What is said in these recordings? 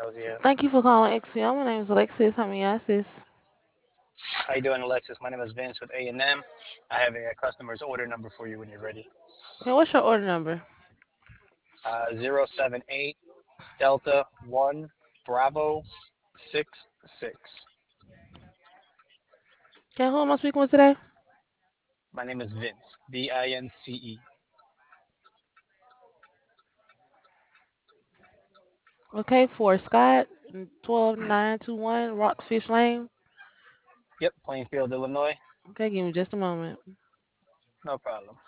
you? Thank you for calling XCM. My name is Alexis. How may I assist? How you doing, Alexis? My name is Vince with A&M. I have a customer's order number for you when you're ready. Okay, what's your order number? 078 Delta 1 Bravo 66. Okay, who am I speaking with today? My name is Vince, Vince. Okay, for Scott, 12921 Rockfish Lane. Yep, Plainfield, Illinois. Okay, give me just a moment. No problem.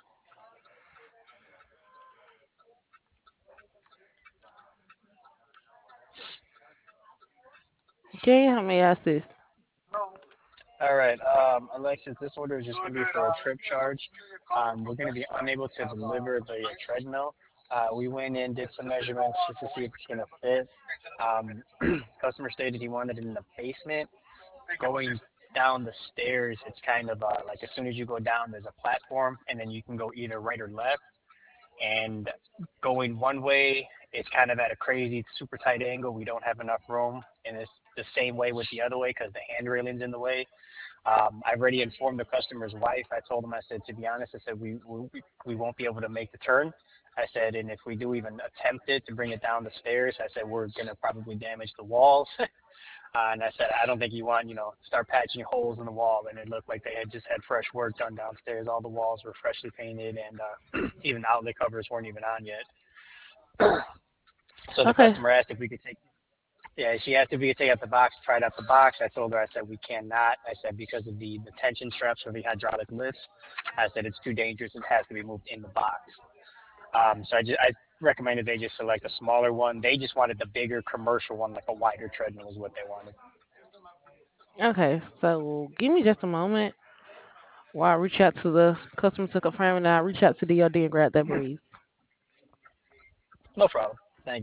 Okay, how may I assist? All right, Alexis, this order is just going to be for a trip charge. We're going to be unable to deliver the treadmill. We went in, did some measurements just to see if it's going to fit. Customer stated he wanted it in the basement. Going down the stairs, it's kind of like as soon as you go down, there's a platform, and then you can go either right or left. And going one way, it's kind of at a crazy, super tight angle. We don't have enough room, and it's the same way with the other way because the hand railing's in the way. I've already informed the customer's wife. I told him, I said, to be honest, I said, we won't be able to make the turn. I said, and if we do even attempt it to bring it down the stairs, I said, we're going to probably damage the walls. And I said, I don't think you want, start patching holes in the wall. And it looked like they had just had fresh work done downstairs. All the walls were freshly painted, and even the outlet covers weren't even on yet. So the Okay, customer asked if we could take, yeah, she asked if we could take out the box, tried out the box. I told her, I said, we cannot. I said, because of the tension straps for the hydraulic lifts, I said, it's too dangerous. It has to be moved in the box. I recommended they just select a smaller one. They just wanted the bigger commercial one, like a wider treadmill is what they wanted. okay, so give me just a moment while I reach out to the customer to confirm, and I'll reach out to DOD and grab that brief. No problem.